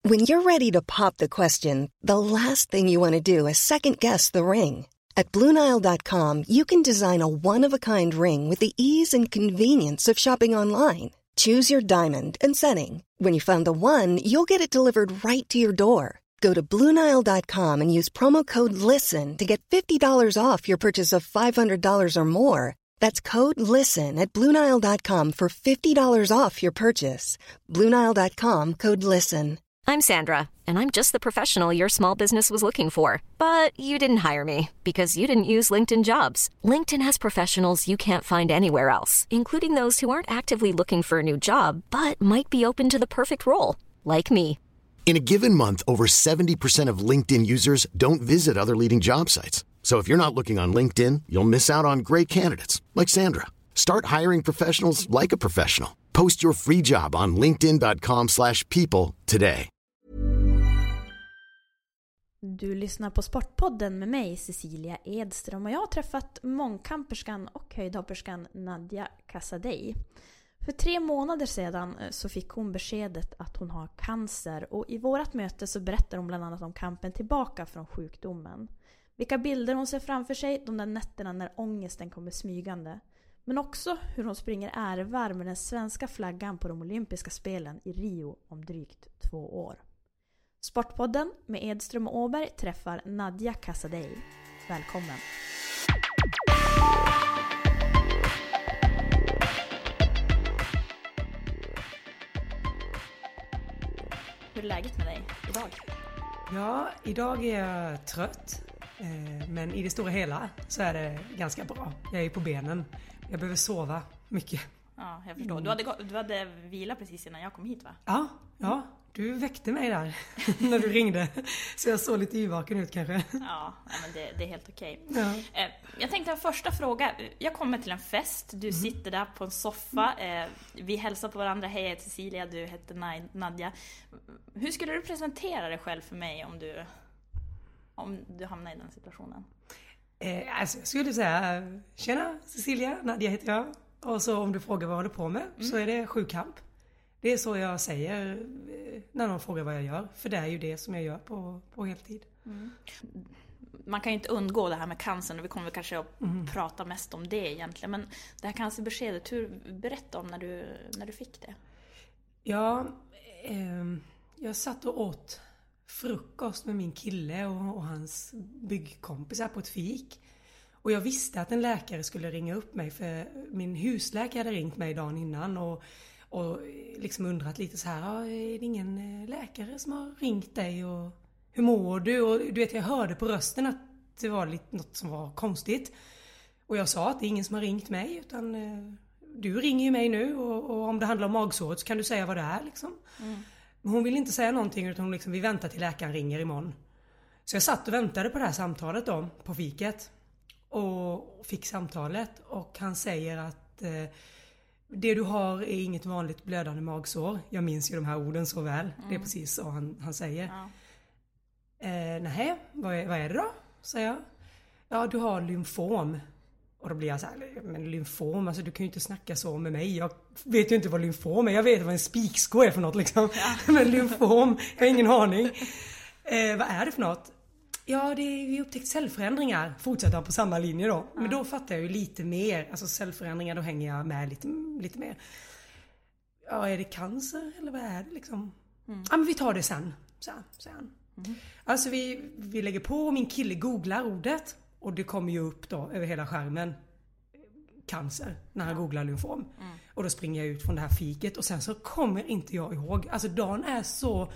When you're ready to pop the question, the last thing you want to do is second-guess the ring. At BlueNile.com, you can design a one-of-a-kind ring with the ease and convenience of shopping online. Choose your diamond and setting. When you find the one, you'll get it delivered right to your door. Go to BlueNile.com and use promo code LISTEN to get $50 off your purchase of $500 or more. That's code LISTEN at BlueNile.com for $50 off your purchase. BlueNile.com, code LISTEN. I'm Sandra, and I'm just the professional your small business was looking for. But you didn't hire me because you didn't use LinkedIn Jobs. LinkedIn has professionals you can't find anywhere else, including those who aren't actively looking for a new job, but might be open to the perfect role, like me. In a given month, over 70% of LinkedIn users don't visit other leading job sites. So if you're not looking on LinkedIn, you'll miss out on great candidates like Sandra. Start hiring professionals like a professional. Post your free job on linkedin.com/people today. Du lyssnar på Sportpodden med mig, Cecilia Edström, och jag har träffat mångkamperskan och höjdhopperskan Nadia Casadei. För 3 månader sedan så fick hon beskedet att hon har cancer, och i vårat möte så berättar hon bland annat om kampen tillbaka från sjukdomen. Vilka bilder hon ser framför sig de där nätterna när ångesten kommer smygande. Men också hur hon springer ärevarv med den svenska flaggan på de olympiska spelen i Rio om drygt 2 år. Sportpodden med Edström och Åberg träffar Nadia Casadei. Välkommen! Hur är läget med dig idag? Ja, idag är jag trött. Men i det stora hela så är det ganska bra. Jag är på benen. Jag behöver sova mycket. Ja, jag förstår. Du hade vila precis innan jag kom hit, va? Ja. Du väckte mig där när du ringde. Så jag såg lite yrvaken ut kanske. Ja, men det är helt okej. Ja. Jag tänkte en första fråga. Jag kommer till en fest. Du sitter där på en soffa. Vi hälsar på varandra. Hej, jag heter Cecilia. Du heter Nadia. Hur skulle du presentera dig själv för mig om du hamnar i den situationen? Alltså jag skulle säga, tjena Cecilia, Nadia heter jag. Och så om du frågar vad jag håller på med så är det sjukamp. Det är så jag säger när någon frågar vad jag gör. För det är ju det som jag gör på heltid. Mm. Man kan ju inte undgå det här med cancern, och vi kommer kanske att prata mest om det egentligen. Men det här cancerbeskedet, berätta om när du fick det. Ja, jag satt och åt frukost med min kille och hans byggkompisar på ett fik. Och jag visste att en läkare skulle ringa upp mig, för min husläkare hade ringt mig dagen innan och liksom undrat lite så här, är det ingen läkare som har ringt dig och hur mår du? Och du vet, jag hörde på rösten att det var lite något som var konstigt. Och jag sa att det är ingen som har ringt mig, utan du ringer ju mig nu och om det handlar om magsåret så kan du säga vad det är liksom. Men hon ville inte säga någonting, utan hon liksom, vi väntar till läkaren ringer imorgon. Så jag satt och väntade på det här samtalet då, på fiket. Och fick samtalet, och han säger att det du har är inget vanligt blödande magsår. Jag minns ju de här orden så väl. Det är precis så han säger. Ja. Nej, vad är det då? Säger jag. Ja, du har lymfom. Och då blir jag så här, men lymfom, alltså du kan ju inte snacka så med mig. Jag vet ju inte vad lymfom är. Jag vet vad en spiksko är för något liksom. Ja. Men lymfom, jag har ingen aning. Vad är det för något? Ja, vi upptäckt cellförändringar. Fortsätter på samma linje då. Men då fattar jag ju lite mer. Alltså cellförändringar, då hänger jag med lite mer. Ja, är det cancer eller vad är det liksom? Ja, men vi tar det sen. Sen. Alltså vi lägger på, min kille googlar ordet. Och det kommer ju upp då över hela skärmen. Cancer, när han googlar lymfom. Och då springer jag ut från det här fiket. Och sen så kommer inte jag ihåg. Alltså dagen är så...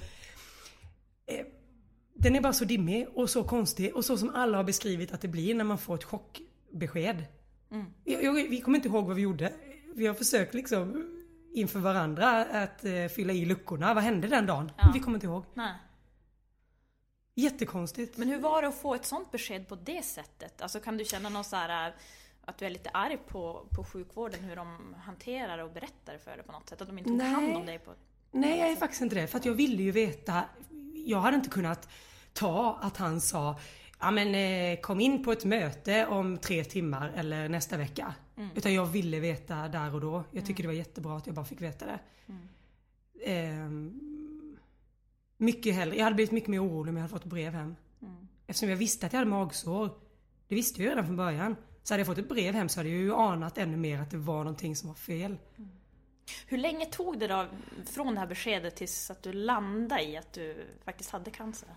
Den är bara så dimmig och så konstig. Och så som alla har beskrivit att det blir när man får ett chockbesked. Vi kommer inte ihåg vad vi gjorde. Vi har försökt liksom inför varandra att fylla i luckorna. Vad hände den dagen? Men vi kommer inte ihåg. Nej. Jättekonstigt. Men hur var det att få ett sånt besked på det sättet? Alltså kan du känna någon så här, att du är lite arg på sjukvården, hur de hanterar och berättar för dig på något sätt? Att de inte tog hand om dig på... Nej, jag är faktiskt inte det. För att jag ville ju veta... Jag hade inte kunnat ta att han sa, ja men kom in på ett möte om 3 timmar eller nästa vecka. Utan jag ville veta där och då. Jag tycker det var jättebra att jag bara fick veta det. Mycket hellre. Jag hade blivit mycket mer orolig om jag hade fått brev hem. Eftersom jag visste att jag hade magsår. Det visste jag redan från början. Så hade jag fått ett brev hem så hade jag ju anat ännu mer att det var någonting som var fel. Hur länge tog det då från det här beskedet tills att du landade i att du faktiskt hade cancer?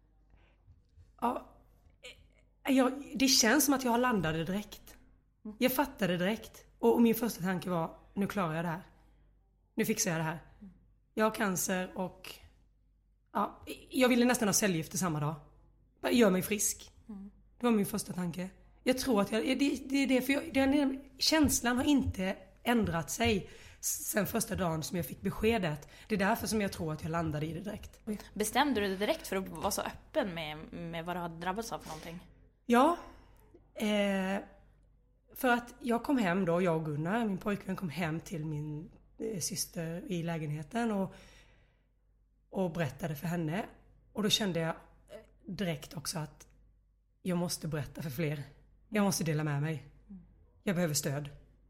Ja, det känns som att jag landade direkt. Jag fattade direkt. Och min första tanke var, nu klarar jag det här. Nu fixar jag det här. Jag har cancer och jag ville nästan ha cellgifter samma dag. Gör mig frisk. Det var min första tanke. Jag tror att känslan har inte ändrat sig sen första dagen som jag fick beskedet. Det är därför som jag tror att jag landade i det direkt. Bestämde du dig direkt för att vara så öppen med vad du hade drabbats av för någonting? Ja. För att jag kom hem då, jag och Gunnar, min pojkvän, kom hem till min syster i lägenheten och berättade för henne. Och då kände jag direkt också att jag måste berätta för fler. Jag måste dela med mig. Jag behöver stöd.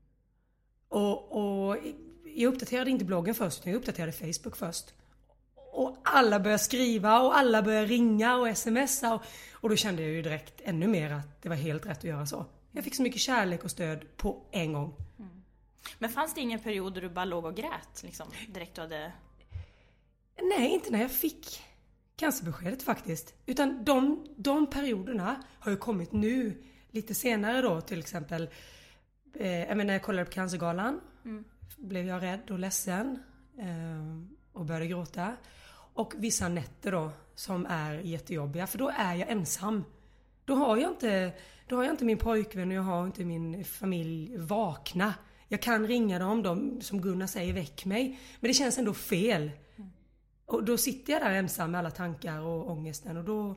Och jag uppdaterade inte bloggen först, utan jag uppdaterade Facebook först. Och alla började skriva och alla började ringa och smsa. Och då kände jag ju direkt ännu mer att det var helt rätt att göra så. Jag fick så mycket kärlek och stöd på en gång. Men fanns det ingen period där du bara låg och grät liksom, direkt du hade... Nej, inte när jag fick cancerbeskedet faktiskt. Utan de perioderna har ju kommit nu lite senare då, till exempel. När jag kollade på Cancergalan blev jag rädd och ledsen och började gråta. Och vissa nätter då som är jättejobbiga, för då är jag ensam. Då har jag inte min pojkvän och jag har inte min familj vakna. Jag kan ringa dem, de som Gunnar säger, väck mig. Men det känns ändå fel. Och då sitter jag där ensam med alla tankar och ångesten och då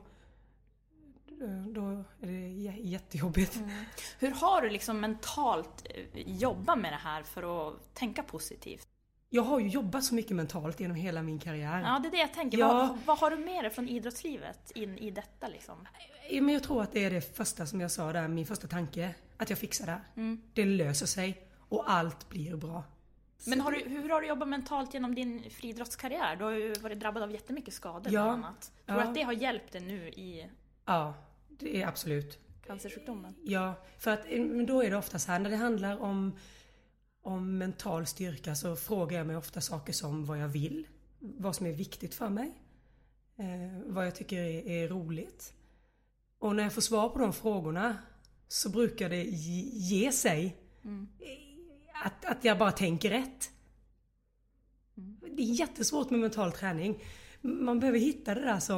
är det jättejobbigt. Hur har du liksom mentalt jobbat med det här för att tänka positivt? Jag har ju jobbat så mycket mentalt genom hela min karriär. Ja, det är det jag tänker. Ja. Vad har du med dig från idrottslivet in i detta liksom? Men jag tror att det är det första som jag sa där, min första tanke. Att jag fixar det. Det löser sig och allt blir bra. Men hur har du jobbat mentalt genom din friidrottskarriär? Du har ju varit drabbad av jättemycket skador bland annat. Tror du att det har hjälpt dig nu i... Ja, det är absolut. Cancersjukdomen? Ja, för att då är det ofta så här, när det handlar om mental styrka så frågar jag mig ofta saker som vad jag vill. Vad som är viktigt för mig. Vad jag tycker är roligt. Och när jag får svar på de frågorna så brukar det ge sig. Att jag bara tänker rätt. Det är jättesvårt med mental träning. Man behöver hitta det där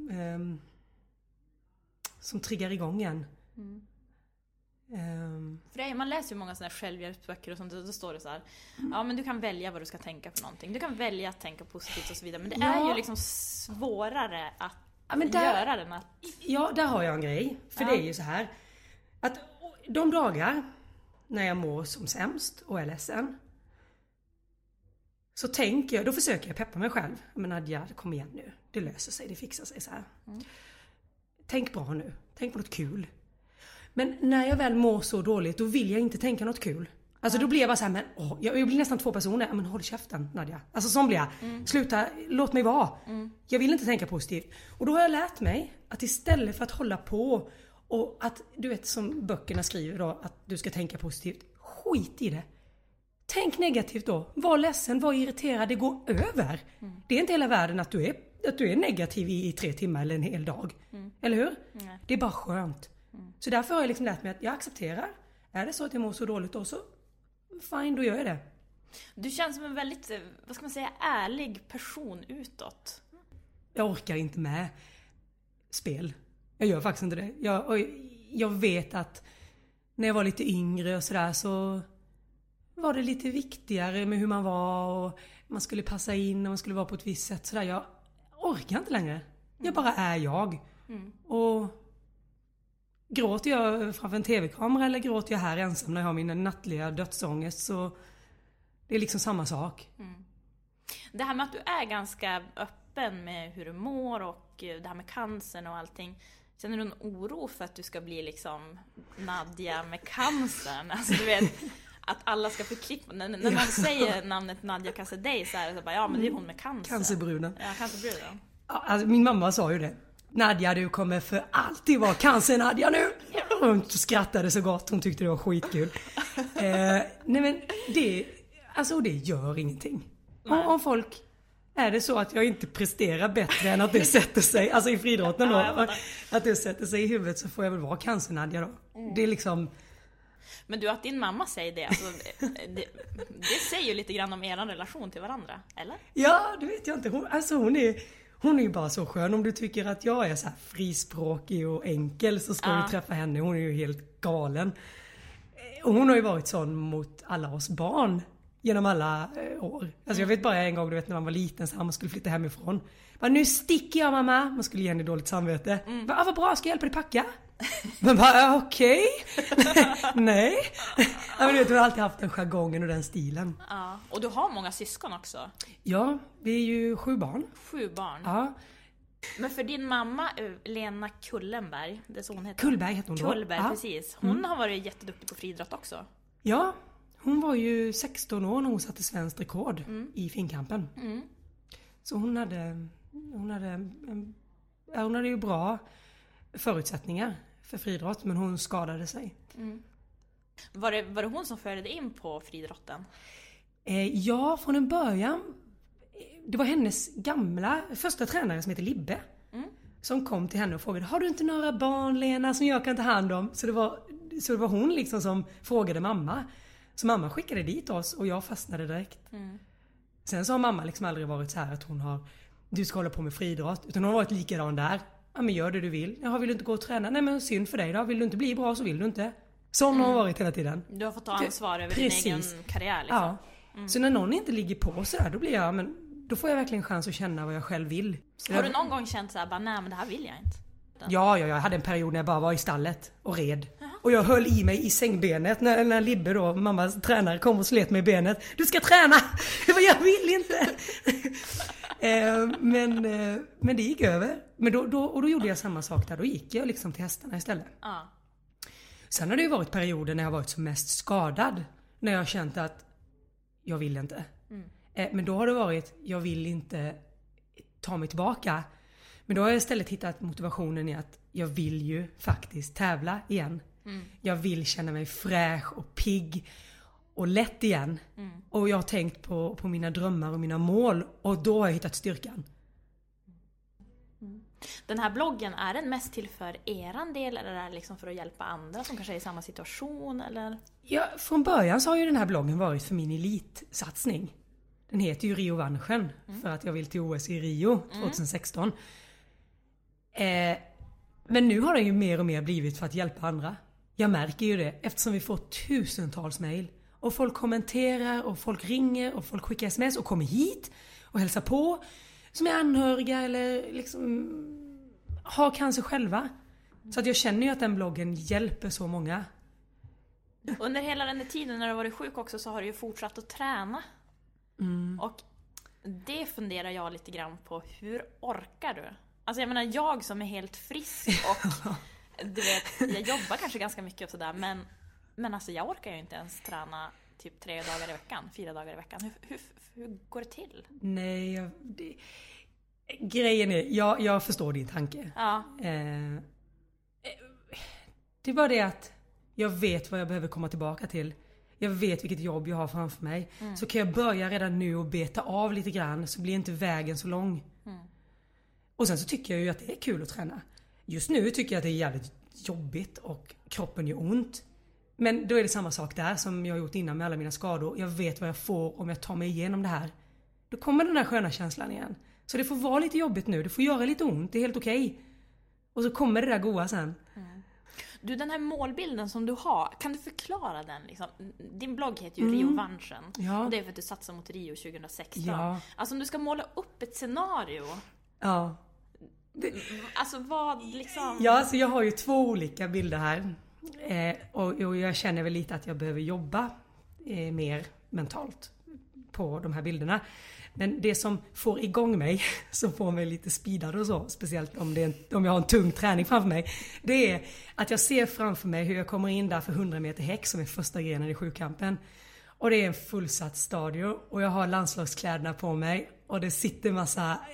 som triggar igång en. För man läser ju många sådana här självhjälpsböcker och sånt, och då står det så här: ja, men du kan välja vad du ska tänka för någonting. Du kan välja att tänka positivt och så vidare. Men det är ju liksom svårare att göra den att... Ja, där har jag en grej. För det är ju så här att de dagar när jag mår som sämst och är ledsen, så tänker jag, då försöker jag peppa mig själv. Men Nadja, kom igen nu. Det löser sig, det fixar sig så här. Tänk bra nu. Tänk på något kul. Men när jag väl mår så dåligt, då vill jag inte tänka något kul. Alltså då blir jag bara så här, jag blir nästan 2 personer. Men håll käften, Nadja. Alltså sån blir jag. Sluta, låt mig vara. Jag vill inte tänka positivt. Och då har jag lärt mig att istället för att hålla på och att, du vet som böckerna skriver då, att du ska tänka positivt. Skit i det. Tänk negativt då. Var ledsen, var irriterad, det går över. Det är inte hela världen att du är negativ i 3 timmar eller en hel dag. Eller hur? Det är bara skönt. Så därför har jag liksom lärt mig att jag accepterar. Är det så att jag mår så dåligt då, så fine, då gör jag det. Du känns som en väldigt, vad ska man säga, ärlig person utåt. Jag orkar inte med spel. Jag gör faktiskt inte det. Jag vet att när jag var lite yngre och sådär, så var det lite viktigare med hur man var och man skulle passa in och man skulle vara på ett visst sätt sådär. Jag orkar inte längre. Jag bara är jag. Och gråter jag framför en tv-kamera eller gråter jag här ensam när jag har min nattliga dödsångest, så det är liksom samma sak. Det här med att du är ganska öppen med hur du mår och det här med cancern och allting. Känner du en oro för att du ska bli liksom Nadja med cancern? Alltså du vet, att alla ska förklippa. När man säger namnet Nadja Casadei så är det så bara, ja men det är hon med cancer. Cancerbruden. Ja, cancerbruden. Alltså, min mamma sa ju det. Nadja, du kommer för alltid vara cancer, Nadja, nu. Hon skrattade så gott, hon tyckte det var skitkul. Nej men det gör ingenting. Om folk, är det så att jag inte presterar bättre än att det sätter sig, alltså i friidrotten då, att det sätter sig i huvudet, så får jag väl vara cancer, Nadja då. Det är liksom... Men du, att din mamma säger det, alltså, det säger ju lite grann om er relation till varandra, eller? Ja, det vet jag inte. Hon är ju bara så skön. Om du tycker att jag är så här frispråkig och enkel, så ska du träffa henne. Hon är ju helt galen. Och hon har ju varit sån mot alla oss barn genom alla år. Alltså jag vet bara en gång, du vet, när man var liten, så här, man skulle flytta hemifrån. Bara, nu sticker jag, mamma. Man skulle ge henne dåligt samvete. Vad bra, ska jag hjälpa dig packa? Men bara, okej. Nej. Men du vet, du har alltid haft den jargongen och den stilen. Ja, och du har många syskon också. Ja, vi är ju 7 barn. 7 barn? Ja. Men för din mamma, Lena Kullenberg, det är så hon heter. Kullberg heter hon då. Kullberg, precis. Hon har varit jätteduktig på friidrott också. Ja, hon var ju 16 år när hon satte svenskt rekord i finkampen. Så hon hade ju bra förutsättningar för friidrott, men hon skadade sig. Var det hon som förde dig in på friidrotten? Ja, från en början. Det var hennes första tränare som heter Libbe. Som kom till henne och frågade, har du inte några barn, Lena, som jag kan ta hand om? Så det var hon liksom som frågade mamma. Så mamma skickade dit oss och jag fastnade direkt. Sen så har mamma liksom aldrig varit så här att du ska hålla på med friidrott. Utan hon har varit likadan där. Ja, men gör det du vill. Jaha, vill du inte gå och träna? Nej, men synd för dig då. Vill du inte bli bra så vill du inte. Sån har hon varit hela tiden. Du har fått ta ansvar över din egen karriär liksom. Ja. Så när någon inte ligger på så där, då blir jag, men då får jag verkligen chans att känna vad jag själv vill. Har du någon gång känt så här, bara, nej men det här vill jag inte? Ja, jag hade en period när jag bara var i stallet och red. Och jag höll i mig i sängbenet när Libbe då, mammas tränare, kom och slet mig i benet. Du ska träna! Jag vill inte! Men det gick över. Men då gjorde jag samma sak där. Då gick jag liksom till hästarna istället. Sen har det ju varit perioder när jag har varit som mest skadad. När jag har känt att jag vill inte. Men då har det varit, jag vill inte ta mig tillbaka. Men då har jag istället hittat motivationen i att jag vill ju faktiskt tävla igen. Jag vill känna mig fräsch och pigg och lätt igen. Och jag har tänkt på mina drömmar och mina mål. Och då har jag hittat styrkan. Den här bloggen, är den mest till för eran del eller är det liksom för att hjälpa andra som kanske är i samma situation? Eller? Ja, från början så har ju den här bloggen varit för min elitsatsning. Den heter ju Rio Vanschen för att jag vill till OS i Rio 2016. Men nu har den ju mer och mer blivit för att hjälpa andra. Jag märker ju det eftersom vi får tusentals mejl. Och folk kommenterar och folk ringer och folk skickar sms och kommer hit och hälsar på. Som är anhöriga eller liksom har cancer själva. Så att jag känner ju att den bloggen hjälper så många. Under hela den här tiden när du varit sjuk också så har du ju fortsatt att träna. Och det funderar jag lite grann på. Hur orkar du? Alltså jag menar, jag som är helt frisk och du vet, jag jobbar kanske ganska mycket och sådär, men alltså jag orkar ju inte ens träna typ 3 dagar i veckan, 4 dagar i veckan. Hur går det till? Nej, grejen är, jag förstår din tanke. Ja. Det är bara det att jag vet vad jag behöver komma tillbaka till. Jag vet vilket jobb jag har framför mig. Så kan jag börja redan nu och beta av lite grann, så blir inte vägen så lång. Och sen så tycker jag ju att det är kul att träna. Just nu tycker jag att det är jävligt jobbigt och kroppen gör ont. Men då är det samma sak där som jag har gjort innan med alla mina skador. Jag vet vad jag får om jag tar mig igenom det här. Då kommer den här sköna känslan igen. Så det får vara lite jobbigt nu. Det får göra lite ont. Det är helt okej. Och så kommer det där goa sen. Du, den här målbilden som du har, kan du förklara den? Liksom? Din blogg heter ju Rio Vanschen. Ja. Och det är för att du satsar mot Rio 2016. Ja. Alltså om du ska måla upp ett scenario. Ja. Alltså vad liksom... Ja, alltså jag har ju 2 olika bilder här. Och jag känner väl lite att jag behöver jobba mer mentalt på de här bilderna. Men det som får igång mig, som får mig lite speedad och så, speciellt om jag har en tung träning framför mig, det är att jag ser framför mig hur jag kommer in där för 100 meter häck som är första grenen i sjukampen. Och det är en fullsatt stadion och jag har landslagskläderna på mig och det sitter massa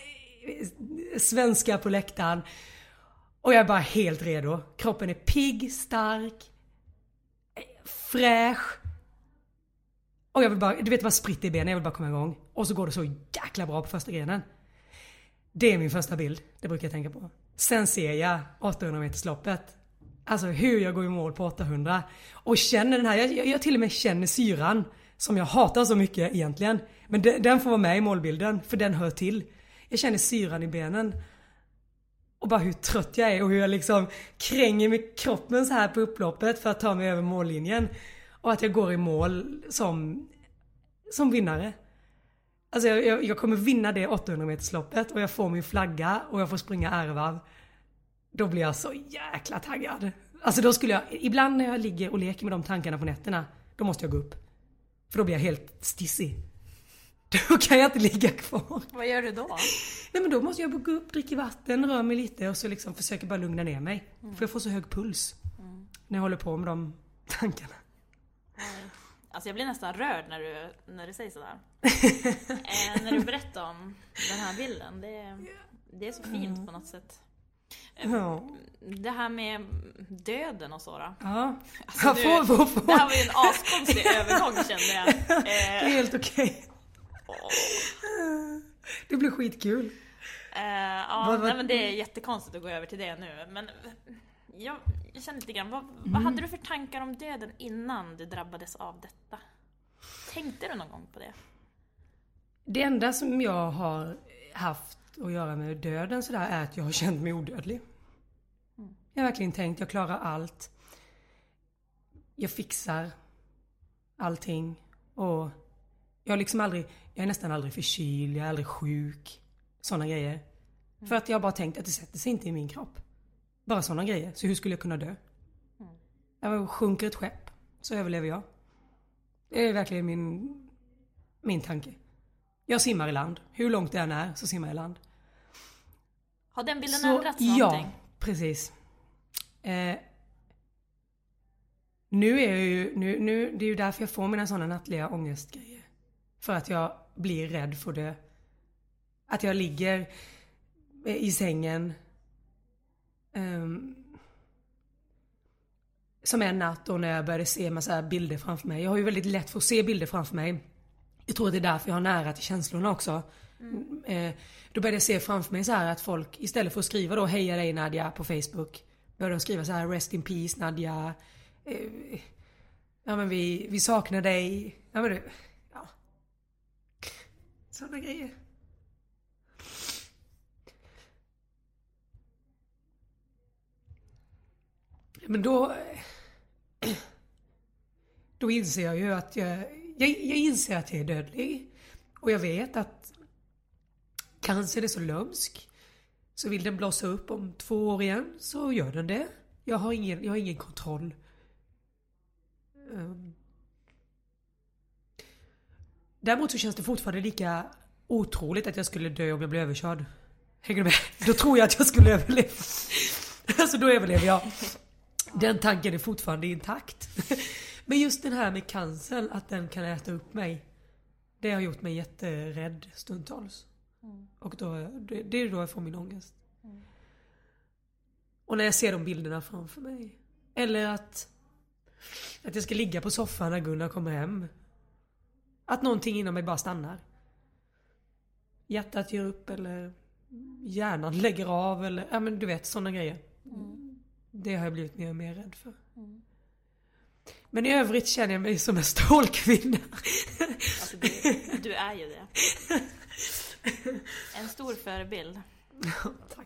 svenskar på läktaren. Och jag är bara helt redo. Kroppen är pigg, stark, fräsch. Och jag vill bara, du vet vad spritt i benen, jag vill bara komma igång. Och så går det så jäkla bra på första grenen. Det är min första bild, det brukar jag tänka på. Sen ser jag 800 metersloppet. Alltså hur jag går i mål på 800. Och känner den här, jag till och med känner syran. Som jag hatar så mycket egentligen. Men den får vara med i målbilden, för den hör till. Jag känner syran i benen. Och bara hur trött jag är och hur jag liksom kränger med kroppen så här på upploppet för att ta mig över mållinjen. Och att jag går i mål som vinnare. Alltså jag kommer vinna det 800 metersloppet och jag får min flagga och jag får springa ärvarv. Då blir jag så jäkla taggad. Alltså då skulle jag, ibland när jag ligger och leker med de tankarna på nätterna, då måste jag gå upp. För då blir jag helt stissig. Då kan jag inte ligga kvar. Vad gör du då? Nej men då måste jag gå upp, dricka vatten, röra mig lite och så liksom försöka bara lugna ner mig. För jag får så hög puls när jag håller på med de tankarna. Alltså jag blir nästan rörd när du säger sådär. När du berättar om den här bilden. Det är så fint på något sätt. Ja. Det här med döden och så då. Ja. Alltså, det här var ju en askonstig övergång kände jag. Det är helt okej. Det blir skitkul. Nej, men det är jättekonstigt att gå över till det nu. Men jag känner lite grann, vad hade du för tankar om döden innan du drabbades av detta? Tänkte du någon gång på det? Det enda som jag har haft att göra med döden sådär är att jag har känt mig odödlig. Jag har verkligen tänkt, jag klarar allt. Jag fixar allting. Och jag är nästan aldrig förkyld, jag är aldrig sjuk. Sådana grejer. För att jag har bara tänkt att det sätter sig inte i min kropp. Bara sådana grejer. Så hur skulle jag kunna dö? Jag sjunker ett skepp, så överlever jag. Det är verkligen min tanke. Jag simmar i land. Hur långt det än är så simmar jag i land. Har den bilden ändrats någonting? Ja, precis. Nu är det är ju därför jag får mina sådana nattliga ångestgrejer. För att jag blir rädd för det. Att jag ligger i sängen som en natt då när jag började se massa bilder framför mig. Jag har ju väldigt lätt för att se bilder framför mig. Jag tror att det är därför jag har nära till känslorna också. Då började jag se framför mig så här att folk istället för att skriva då heja dig Nadia på Facebook, började skriva så här rest in peace Nadia. Ja men vi saknar dig. Ja men ja. Sådana grejer. Men då inser jag ju att jag inser att jag är dödlig. Och jag vet att cancer är så lömsk. Så vill den blossa upp om 2 år igen så gör den det. Jag har ingen kontroll. Däremot så känns det fortfarande lika otroligt att jag skulle dö om jag blev överkörd. Hänger du med? Då tror jag att jag skulle överleva. Alltså då överlever jag. Den tanken är fortfarande intakt. Men just den här med cancer, att den kan äta upp mig. Det har gjort mig jätterädd stundtals. Och det är då jag får min ångest. Och när jag ser de bilderna framför mig. Eller att jag ska ligga på soffan när Gunnar kommer hem. Att någonting inom mig bara stannar. Hjärtat ger upp eller hjärnan lägger av eller ja men du vet sådana grejer. Det har jag blivit mer och mer rädd för. Men i övrigt känner jag mig som en stålkvinna. Alltså du är ju det. En stor förebild. Ja, tack.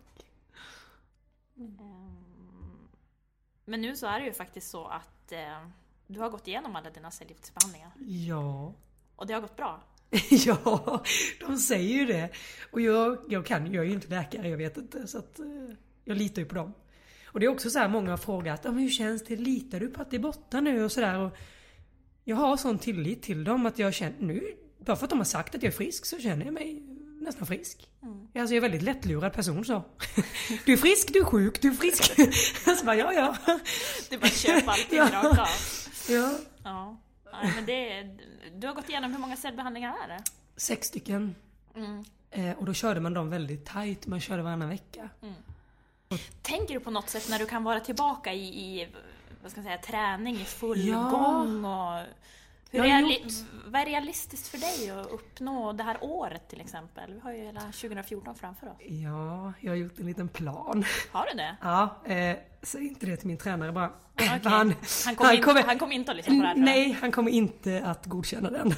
Men nu så är det ju faktiskt så att du har gått igenom alla dina cellgiftsbehandlingar. Ja. Och det har gått bra. Ja, de säger ju det. Och jag är ju inte läkare, jag vet inte. Så att jag litar ju på dem. Och det är också så här, många har frågat, hur känns det? Litar du på att det är borta nu? Och sådär. Och jag har sån tillit till dem att jag känner nu, bara för att de har sagt att jag är frisk så känner jag mig nästan frisk. Alltså jag är en väldigt lättlurad person så. Du är frisk, du är sjuk, du är frisk. Så bara, ja. Du bara köper allting rakt av. Ja. Nej, men du har gått igenom hur många cellbehandlingar är det? 6 stycken. Och då körde man dem väldigt tajt. Man körde varannan vecka. Tänker du på något sätt när du kan vara tillbaka i vad ska jag säga, träning i full gång? Och vad är realistiskt för dig att uppnå det här året till exempel? Vi har ju hela 2014 framför oss. Ja, jag har gjort en liten plan. Har du det? Ja, säg inte det till min tränare bara. Okay. Han kommer inte att lyssna på det här. Nej, han kommer inte att godkänna den.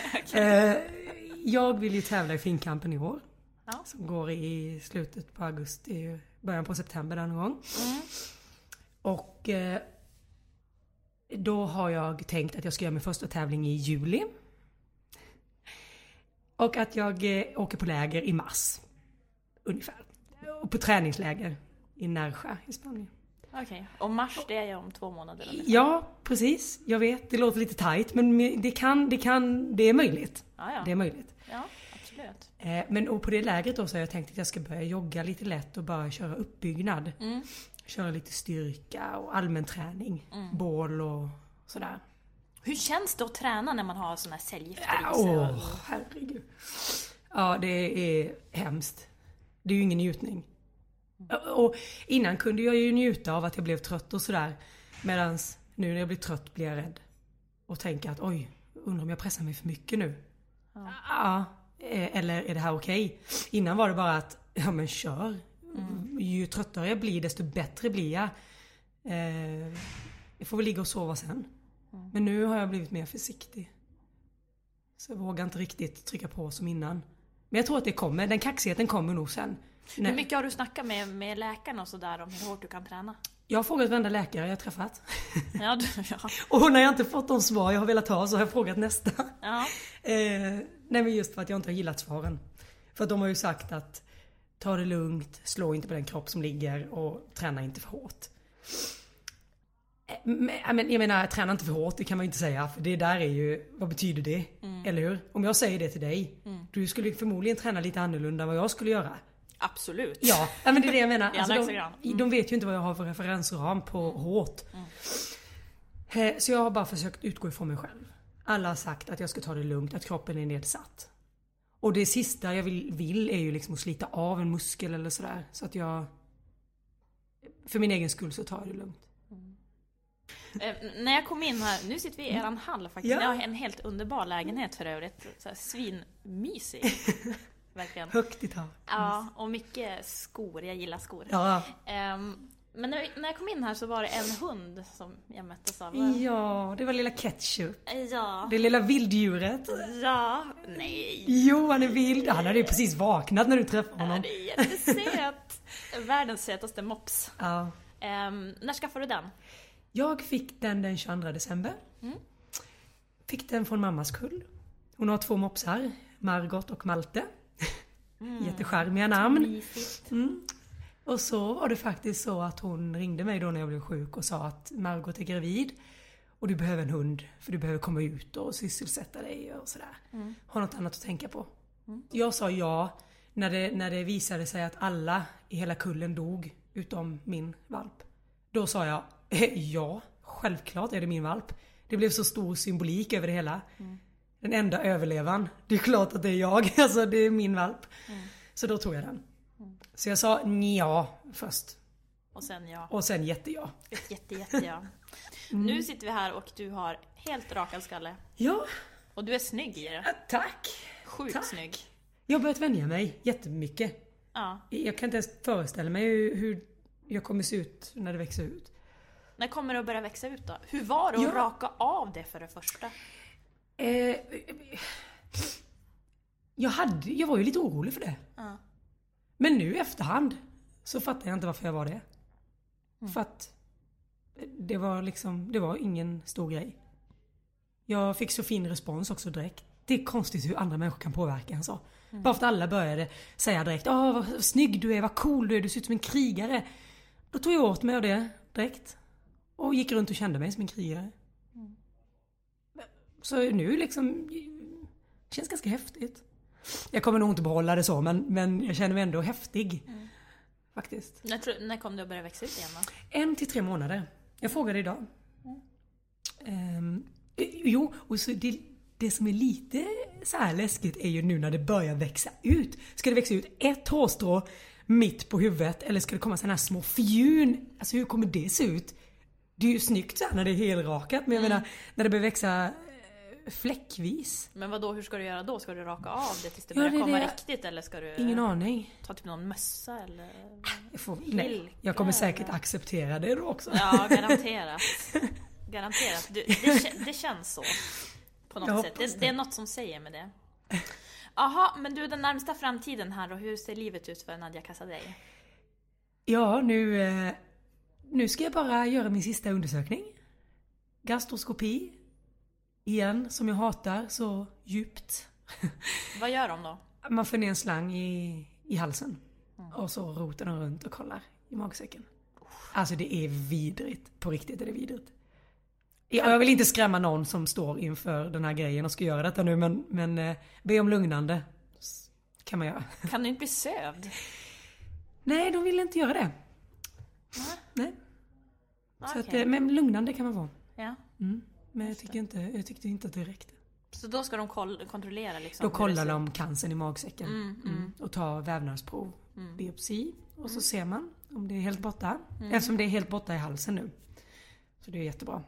Jag vill ju tävla i Finnkampen i år. Ja. Som går i slutet på augusti, början på september någon gång. Och då har jag tänkt att jag ska göra min första tävling i juli. Och att jag åker på läger i mars. Ungefär. Och på träningsläger i Nerja i Spanien. Okej, och mars det är ju om 2 månader eller? Ja, precis. Jag vet, det låter lite tajt, men det är möjligt. Ja. Det är möjligt. Ja, absolut. Men och på det lägret då så har jag tänkt att jag ska börja jogga lite lätt och bara köra uppbyggnad. Köra lite styrka och allmän träning. Bål och sådär. Hur känns det att träna när man har såna här cellgifter i sig? Herregud. Ja, det är hemskt. Det är ju ingen njutning. Och innan kunde jag ju njuta av att jag blev trött och sådär. Medan nu när jag blir trött blir jag rädd. Och tänker att oj, undrar om jag pressar mig för mycket nu. Ja. Eller är det här okej? Innan var det bara att, ja men kör. Ju tröttare jag blir desto bättre blir jag. Jag får väl ligga och sova sen. Men nu har jag blivit mer försiktig. Så jag vågar inte riktigt trycka på som innan. Men jag tror att det kommer. Den kaxigheten kommer nog sen. Hur mycket har du snackat med läkarna och sådär om hur hårt du kan träna? Jag har frågat varenda läkare jag har träffat. Ja. Och när jag inte fått de svar jag har velat ha så har jag frågat nästa. Ja. Nej men just för att jag inte har gillat svaren. För att de har ju sagt att ta det lugnt, slå inte på den kropp som ligger och träna inte för hårt. Men jag menar, träna inte för hårt, det kan man ju inte säga. För det där är ju, vad betyder det? Eller hur? Om jag säger det till dig, du skulle förmodligen träna lite annorlunda än vad jag skulle göra. Absolut. Ja, men det är det jag menar. Alltså, de vet ju inte vad jag har för referensram på hårt. Så jag har bara försökt utgå ifrån mig själv. Alla har sagt att jag ska ta det lugnt, att kroppen är nedsatt. Och det sista jag vill är ju liksom att slita av en muskel eller sådär. Så att jag, för min egen skull så tar jag det lugnt. När jag kom in här, nu sitter vi i eran hall faktiskt. Jag har en helt underbar lägenhet för övrigt. Så här svinmysig. Verkligen. Högt i tak. Ja, och mycket skor. Jag gillar skor. Ja. Men när jag kom in här så var det en hund som jag möttes av. Ja, det var lilla Ketchup. Ja. Det lilla vilddjuret. Ja, nej. Jo, han är vild. Han hade ju precis vaknat när du träffade honom. Ja, det är jättesöt. Världens sötaste mops. Ja. När skaffade du den? Jag fick den 22 december. Fick den från mammas kull. Hon har 2 mopsar. Margot och Malte. Jättecharmiga namn. Och så var det faktiskt så att hon ringde mig då när jag blev sjuk och sa att Margot är gravid. Och du behöver en hund. För du behöver komma ut och sysselsätta dig och sådär. Ha något annat att tänka på. Jag sa ja när det visade sig att alla i hela kullen dog. Utom min valp. Då sa jag ja, självklart är det min valp. Det blev så stor symbolik över det hela. Den enda överlevan. Det är klart att det är jag. Alltså det är min valp. Så då tog jag den. Så jag sa ja först. Och sen ja. Och sen jätteja. Jätte. Nu sitter vi här och du har helt rakad skalle. Ja. Och du är snygg i det. Tack. Sjukt snygg. Jag har börjat vänja mig jättemycket. Ja. Jag kan inte ens föreställa mig hur jag kommer se ut när det växer ut. När kommer det att börja växa ut då? Hur var det att raka av det för det första? Jag var ju lite orolig för det. Men nu i efterhand så fattar jag inte varför jag var det. För att det var ingen stor grej. Jag fick så fin respons också direkt. Det är konstigt hur andra människor kan påverka en så. Bara för att alla började säga direkt: vad snygg du är, vad cool du är, du ser ut som en krigare. Då tog jag åt mig av det direkt. Och gick runt och kände mig som en krigare. Så nu liksom känns ganska häftigt. Jag kommer nog inte behålla det så, men jag känner mig ändå häftig. Faktiskt. När kom du att börja växa ut igen då? 1 till 3 månader. Jag frågade idag. Jo, och så det som är lite så här läskigt är ju nu när det börjar växa ut. Ska det växa ut ett hårstrå mitt på huvudet eller ska det komma sådana här små fjun? Alltså hur kommer det se ut? Det är ju snyggt så här när det är helrakat, men jag menar när det börjar växa fläckvis. Men vadå, hur ska du göra då? Ska du raka av det tills det börjar komma riktigt eller ska du... Ingen aning. Ta typ någon mössa eller... Nej, jag kommer säkert acceptera det då också. Ja, garanterat. Garanterat. Det känns så. På något sätt. Det är något som säger med det. Aha, men du, den närmsta framtiden här och hur ser livet ut för Nadia Casadei? Ja, nu ska jag bara göra min sista undersökning. Gastroskopi. Igen, som jag hatar så djupt. Vad gör de då? Man får ner en slang i halsen. Och så rotar de runt och kollar i magsäcken. Alltså det är vidrigt. På riktigt är det vidrigt. Jag vill inte skrämma någon som står inför den här grejen och ska göra detta nu. Men be om lugnande kan man göra. Kan du inte bli sövd? Nej, de vill inte göra det. Nej. Så att, men lugnande kan man få. Ja. Men jag tyckte inte att det räckte. Så då ska de kontrollera liksom? Då kollar de cancern i magsäcken. Och tar vävnadsprov. Biopsi. Och så ser man om det är helt borta. Eftersom det är helt borta i halsen nu. Så det är jättebra.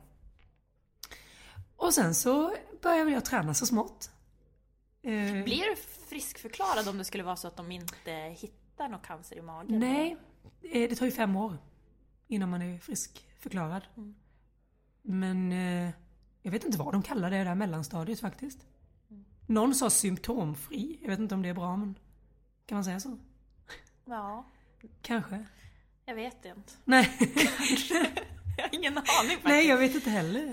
Och sen så börjar jag träna så smått. Blir du friskförklarad om det skulle vara så att de inte hittar något cancer i magen? Nej, det tar ju 5 år innan man är friskförklarad. Men jag vet inte vad de kallar det där mellanstadiet faktiskt. Någon sa symptomfri. Jag vet inte om det är bra, men kan man säga så? Ja. Kanske. Jag vet inte. Nej. Jag har ingen aning faktiskt. Nej, jag vet inte heller.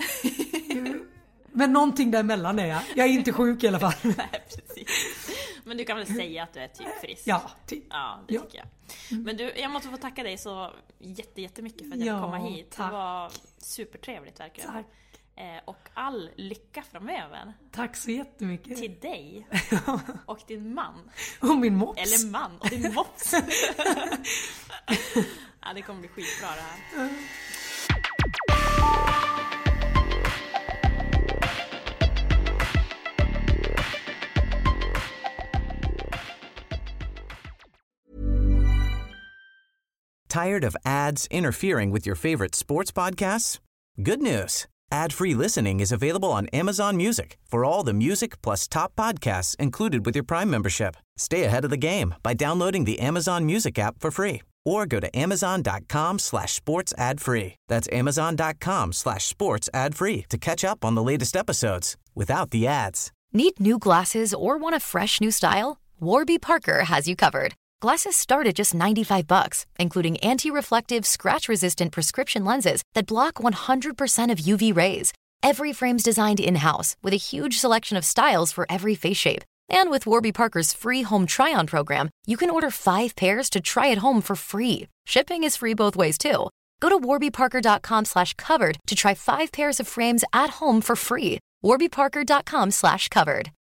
Men någonting däremellan är jag. Jag är inte sjuk i alla fall. Nej, precis. Men du kan väl säga att du är typ frisk? Ja, typ. Ja, det tycker jag. Men du, jag måste få tacka dig så jättemycket för att jag kom hit. Tack. Det var supertrevligt verkligen. Tack. Och all lycka framöver. Tack så jättemycket. Till dig. Och din man. Och min mops. Eller man. Och din mops. Ja, det kommer bli skitbra det här. Tired of ads interfering with your favorite sports podcasts? Good news. Ad-free listening is available on Amazon Music for all the music plus top podcasts included with your Prime membership. Stay ahead of the game by downloading the Amazon Music app for free or go to amazon.com/sports ad free. That's amazon.com/sports ad free to catch up on the latest episodes without the ads. Need new glasses or want a fresh new style? Warby Parker has you covered. Glasses start at just $95, including anti-reflective, scratch-resistant prescription lenses that block 100% of UV rays. Every frame's designed in-house with a huge selection of styles for every face shape. And with Warby Parker's free home try-on program, you can order 5 pairs to try at home for free. Shipping is free both ways, too. Go to warbyparker.com/covered to try 5 pairs of frames at home for free. warbyparker.com/covered.